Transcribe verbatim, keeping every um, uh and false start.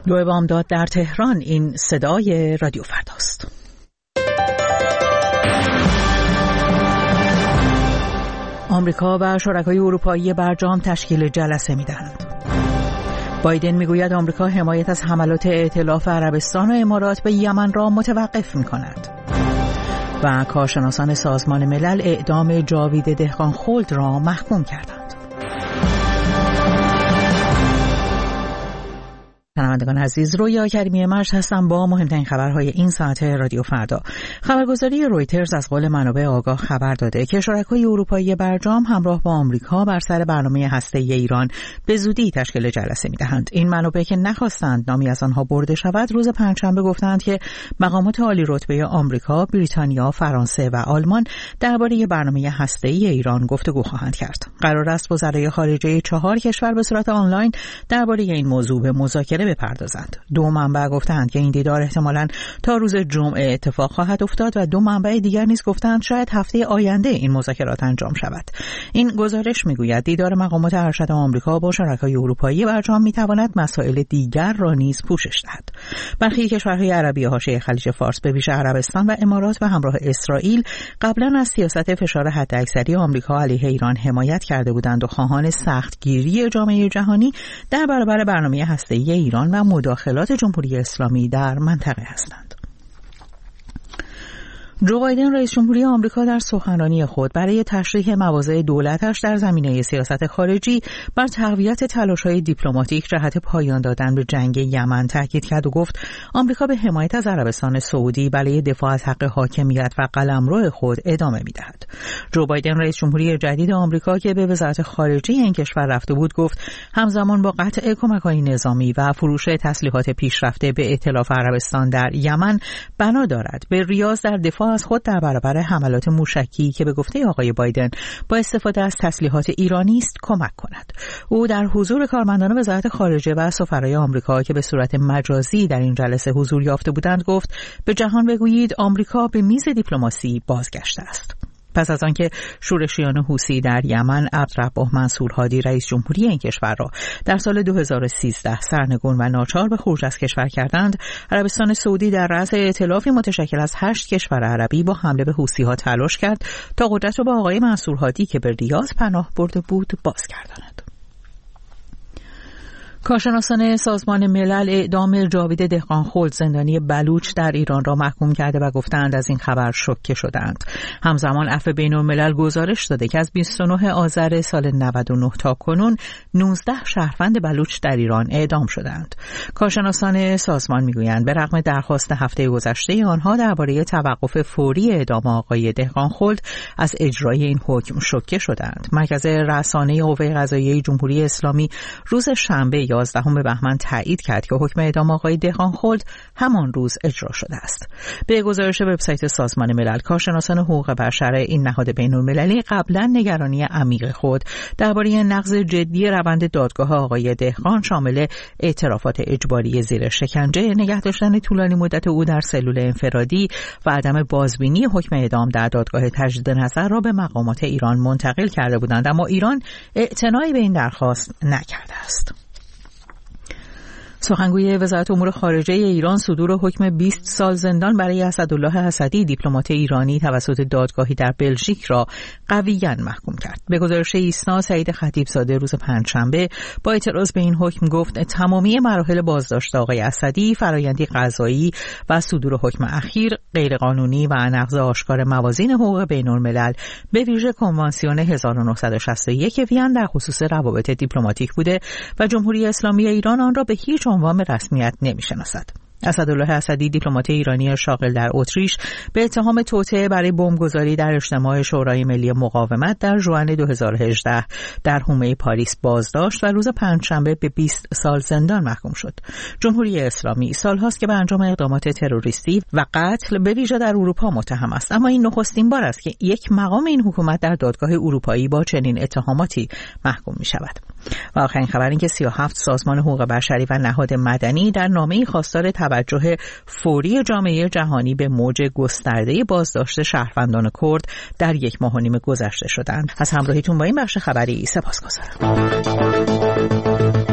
دو بامداد در تهران. این صدای رادیو فرداست. آمریکا و شرکای اروپایی برجام تشکیل جلسه می‌دهند. بایدن میگوید آمریکا حمایت از حملات ائتلاف عربستان و امارات به یمن را متوقف می‌کند. و کارشناسان سازمان ملل اعدام جاوید دهقانخلد را محکوم کردند. شنوندگان عزیز، رویا کریمی مرج هستم با مهمترین خبرهای این ساعت رادیو فردا. خبرگزاری رویترز از قول منابع آگاه خبر داده که شرکای اروپایی برجام همراه با آمریکا بر سر برنامه هسته‌ای ایران به زودی تشکیل جلسه می‌دهند. این منابع که نخواستند نامی از آنها برده شود، روز پنجشنبه گفتند که مقامات عالی رتبه آمریکا، بریتانیا، فرانسه و آلمان درباره برنامه هسته‌ای ایران گفتگو خواهند کرد. قرار است وزرای خارجه چهار کشور به صورت آنلاین درباره این موضوع به مذاکره بپردازند. دو منبع گفتند که این دیدار احتمالاً تا روز جمعه اتفاق خواهد افتاد و دو منبع دیگر نیز گفتند شاید هفته آینده این مذاکرات انجام شود. این گزارش میگوید دیدار مقامات ارشد آمریکا با شرکای اروپایی برجام میتواند مسائل دیگر را نیز پوشش دهد. برخی کشورهای عربی حاشیه خلیج فارس به ویژه عربستان و امارات به همراه اسرائیل قبلا از سیاست فشار حداکثری آمریکا علیه ایران حمایت کرده بودند و خواهان سختگیری جامعه جهانی در برابر برنامه هسته‌ای ایران و مداخلات جمهوری اسلامی در منطقه هستند. جو بایدن رئیس جمهوری آمریکا در سخنرانی خود برای تشریح مواضع دولتش در زمینه سیاست خارجی بر تقویت تلاش‌های دیپلماتیک جهت پایان دادن به جنگ یمن تاکید کرد و گفت آمریکا به حمایت از عربستان سعودی برای دفاع از حق حاکمیت و قلمرو خود ادامه می‌دهد. جو بایدن رئیس جمهوری جدید آمریکا که به وزارت خارجه این کشور رفته بود گفت همزمان با قطع کمک‌های نظامی و فروش تسلیحات پیشرفته به ائتلاف عربستان در یمن بنا دارد به ریاض در دفاع از خود در برابر حملات موشکی که به گفته آقای بایدن با استفاده از تسلیحات ایرانی است کمک کند. او در حضور کارمندان وزارت خارجه و سفرای آمریکا که به صورت مجازی در این جلسه حضور یافته بودند گفت به جهان بگویید آمریکا به میز دیپلماسی بازگشته است. پس از آنکه شورشیان حوثی در یمن عبدالربه منصور هادی رئیس جمهوری این کشور را در سال دو هزار و سیزده سرنگون و ناچار به خروج از کشور کردند، عربستان سعودی در رأس ائتلافی متشکل از هشت کشور عربی با حمله به حوثی‌ها تلاش کرد تا قدرت را به آقای منصور هادی که به ریاض پناه برده بود بازگرداند. کارشناسان سازمان ملل اعدام جاوید دهقانخلد زندانی بلوچ در ایران را محکوم کرده و گفتند از این خبر شوکه شدند. همزمان عفو بین‌الملل گزارش داده که از بیست و نه آذر سال نود و نه تا کنون نوزده شهروند بلوچ در ایران اعدام شدند. کارشناسان سازمان میگویند به رغم درخواست هفته گذشته آنها درباره توقف فوری اعدام آقای دهقانخلد از اجرای این حکم شوکه شدند. مرکز رسانه قوه قضاییه جمهوری اسلامی روز شنبه یازدهم بهمن تایید کرد که حکم اعدام آقای دهقانخلد همان روز اجرا شده است. به گزارش وبسایت سازمان ملل، کارشناسان حقوق بشر این نهاد بین‌المللی قبلا نگرانی عمیق خود درباره نقض جدی روند دادگاه آقای دهقان شامل اعترافات اجباری زیر شکنجه، نگه داشتن طولانی مدت او در سلول انفرادی و عدم بازبینی حکم اعدام در دادگاه تجدید نظر را به مقامات ایران منتقل کرده بودند، اما ایران اعتنایی به این درخواست نکرده است. سخنگوی وزارت امور خارجه ایران صدور حکم بیست سال زندان برای اسدالله اسدی دیپلمات ایرانی توسط دادگاهی در بلژیک را قویاً محکوم کرد. به گزارش ایسنا، سعید خطیبزاده روز پنجشنبه با اعتراض به این حکم گفت تمامی مراحل بازداشت آقای اسدی، فرآیندی قضایی و صدور حکم اخیر غیرقانونی و نقض آشکار موازین حقوق بین‌الملل به ویژه کنوانسیون هزار و نهصد و شصت و یک وین در خصوص روابط دیپلماتیک بوده و جمهوری اسلامی ایران آن را به هیچ عنوان رسمیت نمی‌شناسد. اسدالله اسدی دیپلمات ایرانی شاغل در اتریش به اتهام توطئه برای بمبگذاری در اجتماع شورای ملی مقاومت در ژوئن دو هزار و هجده در حومه پاریس بازداشت و روز پنجشنبه به بیست سال زندان محکوم شد. جمهوری اسلامی سالهاست که به انجام اقدامات تروریستی و قتل به ویژه در اروپا متهم است، اما این نخستین بار است که یک مقام این حکومت در دادگاه اروپایی با چنین اتهاماتی محکوم می شود. و آخرین خبر این که سی و هفت سازمان حقوق بشری و نهاد مدنی در نامه‌ای خواستار توجه فوری جامعه جهانی به موج گسترده بازداشت شهروندان کرد در یک ماه و نیم گذشته شدند. از همراهیتون با این بخش خبری سپاسگزارم.